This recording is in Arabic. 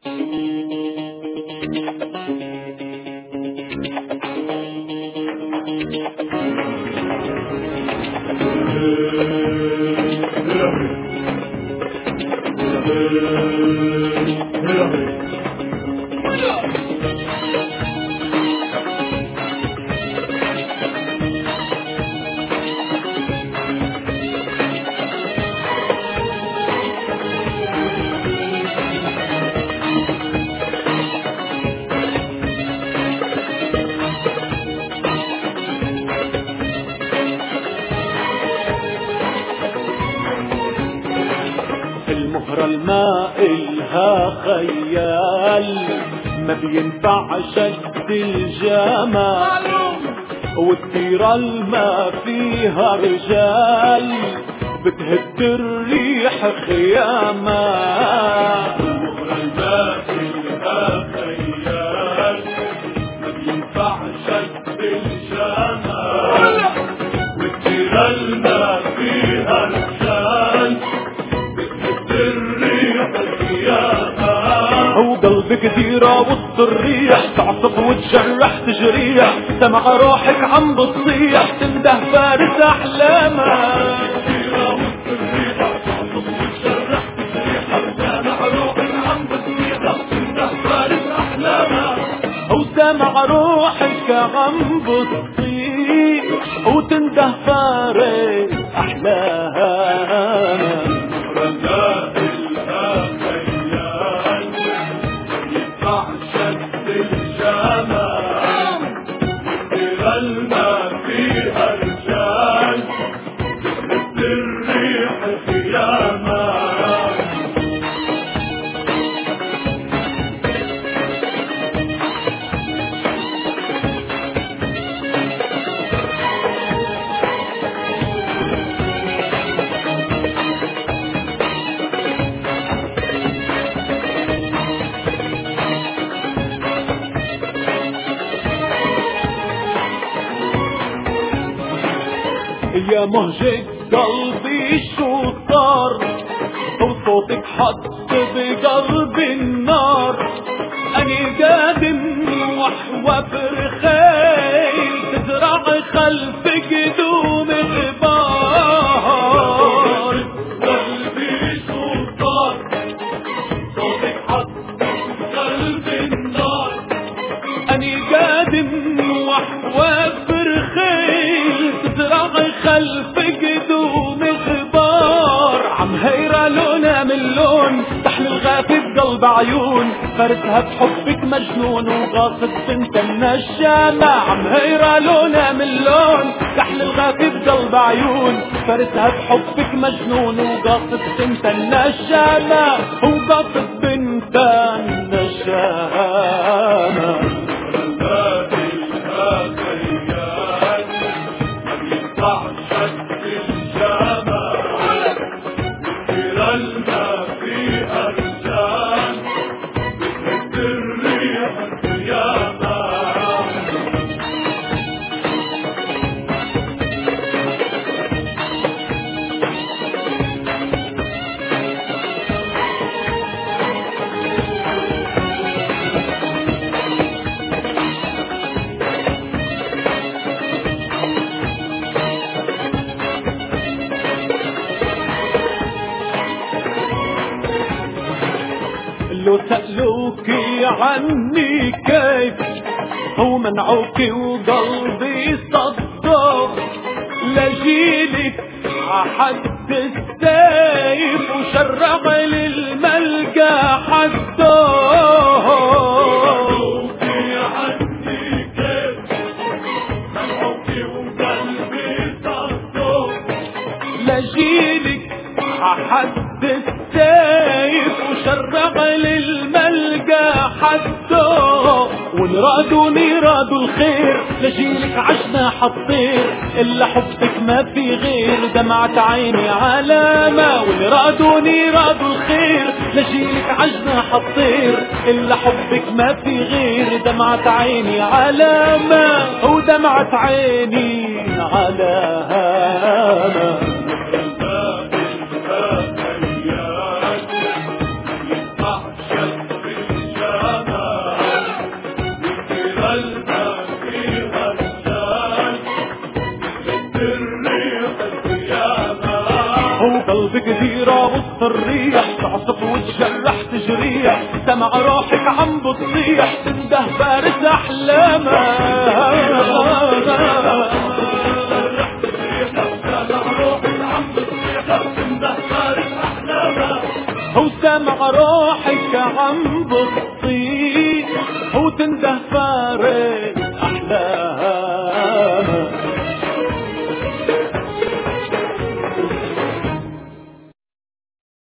المهرة الماء إلها خيال، ما بينفع شد الجمال، والطيرة الماء فيها رجال بتهد الريح خياما. المهرة الماء إلها خيال، ما بينفع شد الجمال، والطيرة الماء فيها رجال وقلبك ديرة وسط الريح، تعصف وتجرح تجريح، سمع روحك عم بتصيح تنده فارس احلامك. ديرة وسط الريح، تعصف وتجرح تجريح، سمع روحك عم بتصيح تنده فارس احلامك. وسمع روحك عم بتصيح وتنده فارس احلامك. يا مهجة قلبي شو صار، وصوتك حط بقلب النار، أني قادم وحوى برخيل تزرع خلف قدوم غبار. قلبي شو صار، صوتك حط بقلب النار، أني قادم وحوى برخيل تزرع خلف قدوم غبار. عم هيرة لونها من لون تحمل الغافي بقلب عيون، فارسها بحبك مجنون وغاصب بنت النجامة. عم هيرة لونها من لون تحمل الغافي بقلب عيون، فارسها بحبك مجنون وغاصب بنت النجامة، وغاصب بنت النجامة. لو سألوكي عني كيف ومنعوكي وقلبي صدق، لجيلك عحد السيف وشرع للملقى حده. سألوكي عني كيف منعوكي وقلبي صدق، لجيلك عحد السيف وشرع للملقى حده. ونرادوا نرادوا الخير لجيلك عشنا حطير، إلا حبك ما في غير دمعة عيني علامة. ونرادوا نرادوا الخير لجيلك عشنا حطير، إلا حبك ما في غير دمعة عيني علامة، ودمعة عيني علامة. قلبك ديرة وسط الريح تعصف وتجرح تجريح سمع روحك عم بتصيح تنده فارس احلامها وسمع روحك عم بتصيح وتنده فارس